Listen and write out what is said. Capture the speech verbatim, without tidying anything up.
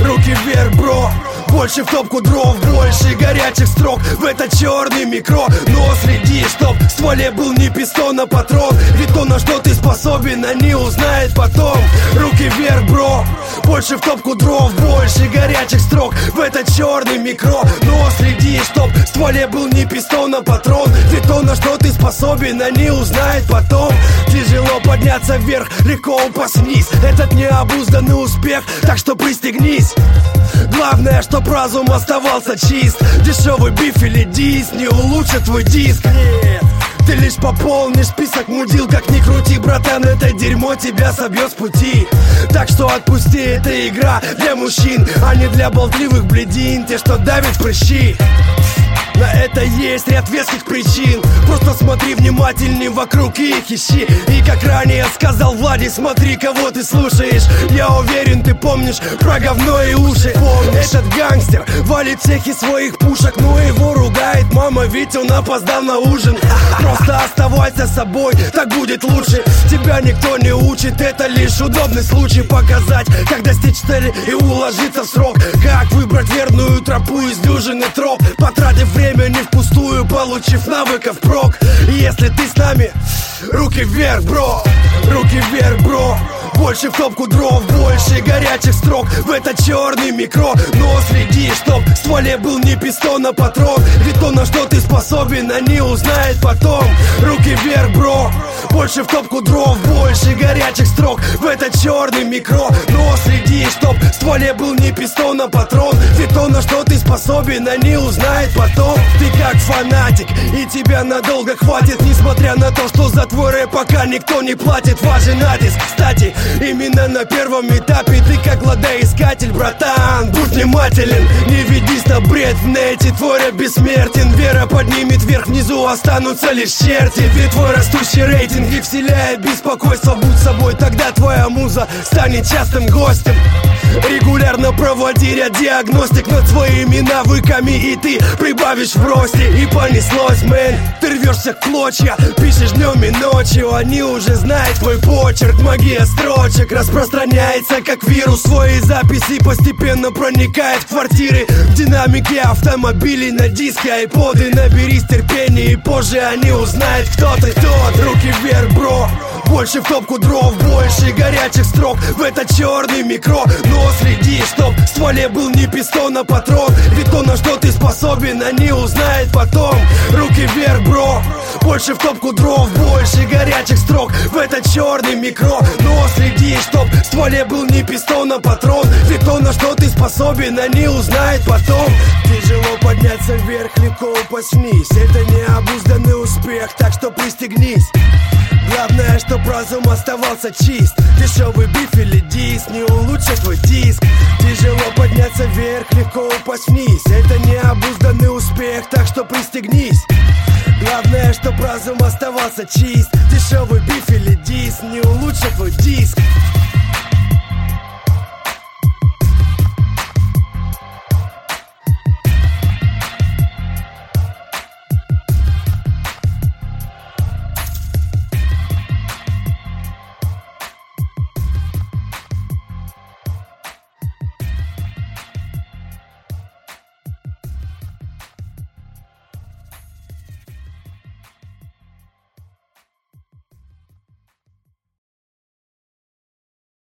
Руки вверх, бро, больше в топку дров, больше горячих строк в этот черный микро. Но следи, чтоб в стволе был не пистон, а патрон. Ведь то, на что ты способен, они узнают потом. Руки вверх, бро, больше в топку дров, больше горячих строк в этот черный микро. Но следи, чтоб в стволе был не пистон, а патрон. Ведь то, на что ты способен, они узнают потом. Тяжело подняться вверх, легко упасть вниз. Этот необузданный успех, так что пристегнись. Главное, чтоб разум оставался чист. Дешевый биф или дис не улучшит твой диск. Нет, ты лишь пополнишь список мудил. Как ни крути, братан, это дерьмо тебя собьет с пути. Так что отпусти, это игра для мужчин, а не для болтливых блядин, те, что давят прыщи. На это есть ряд веских причин. Просто смотри внимательней вокруг и их ищи. И как ранее сказал Влади, смотри, кого ты слушаешь. Я уверен, ты помнишь про говно и уши. Помнишь? Этот гангстер валит всех из своих пушек, но его ругает мама, ведь он опоздал на ужин. Просто оставайся собой, так будет лучше. Тебя никто не учит, это лишь удобный случай показать, как достичь цели и уложиться в срок. Как выбрать верную тропу из дюжины троп, потратив время Время не впустую, получив навыков прок. Если ты с нами, руки вверх, бро, руки вверх, бро. Больше в топку дров, больше горячих строк в этот черный микро. Но следи, чтоб в стволе был не пистон, а патрон. Ведь то, на что ты способен, они узнают потом. Руки вверх, бро, больше в топку дров, больше горячих строк в этот черный микро. Но следи, чтоб в стволе был не пистон, а патрон. Ведь то, на что ты способен, они узнают потом. Ты как фанатик, и тебя надолго хватит. Несмотря на то, что за твой рэп пока никто не платит. Важен натиск, кстати, именно на первом этапе. Ты как кладоискатель, братан, будь внимателен. Не ведись на бред в нете, твой рэп бессмертен. Вера поднимет вверх, внизу останутся лишь черти. Ведь твой растущий рейтинг и вселяет беспокойство. Будь собой, тогда твоя муза станет частым гостем. Регулярно проводи ряд диагностик над своими навыками, и ты прибавишь в росте. И понеслось, мэн, ты рвешься к клочья, пишешь днем и ночью. Они уже знают твой почерк, магия строчек распространяется как вирус. Свои записи постепенно проникает в квартиры, в динамики автомобилей, на диски, айподы. Наберись терпения, и позже они узнают, кто ты тот. Руки вверх, бро, больше в топку дров, больше горячих строк в этот черный микро. Но следи, чтоб в стволе был не пистон, а патрон. Ведь то, на что ты способен, они узнают потом. Руки вверх, бро, больше в топку дров, больше горячих строк в этот черный микро. Но следи, чтоб в стволе был не пистон, а патрон. Ведь то, на что ты способен, они узнают потом. Тяжело подняться вверх, легко упасть вниз. Это необузданный успех, так что пристегнись. Главное, чтоб разум оставался чист. Дешевый биф или дис не улучшит твой диск. Тяжело подняться вверх, легко упасть вниз. Это необузданный успех, так что пристегнись. Главное, чтоб разум оставался чист. Дешевый биф или дис не улучшит твой диск.